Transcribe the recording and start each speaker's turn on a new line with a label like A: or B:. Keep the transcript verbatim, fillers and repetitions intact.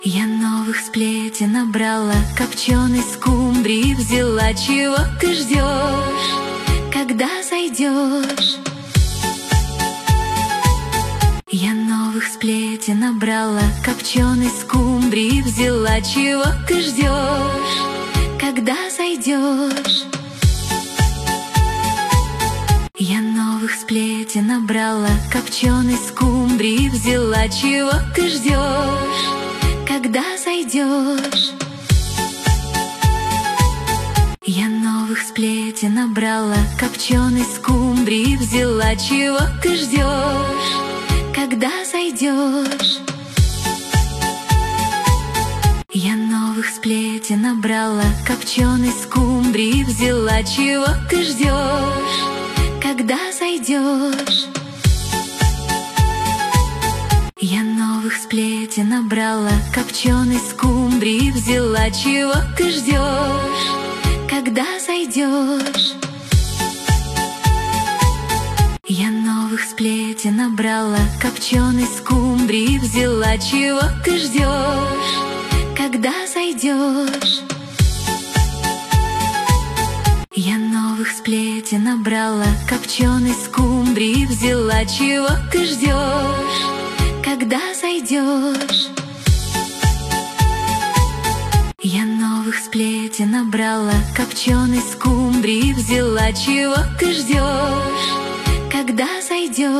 A: Я новых сплетен набрала, копченой скумбрии взяла. Чего ты ждешь, когда зайдешь? Я новых сплетен набрала, копченой скумбрии взяла. Чего ты ждешь, когда зайдешь? Я новых сплетен набрала, копченой скумбрии взяла. Чего ты ждешь, когда зайдешь? Я новых сплетен набрала, копченой скумбрии взяла. Чего ты ждешь, когда зайдешь? Я новых сплетен набрала, копченой скумбрии взяла. Чего ты ждешь, когда зайдешь? Я новых сплетен набрала, копченой скумбрии взяла. Чего ты ждешь, когда зайдешь? Я новых сплетен набрала, копченой скумбрии взяла. Чего ты ждешь, когда зайдешь? Я новых сплетен набрала, копченой скумбрии взяла. Чего ты ждешь, когда зайдешь? Я новых сплетен набрала, копченой скумбрии взяла. Чего ты ждешь, когда зайдешь?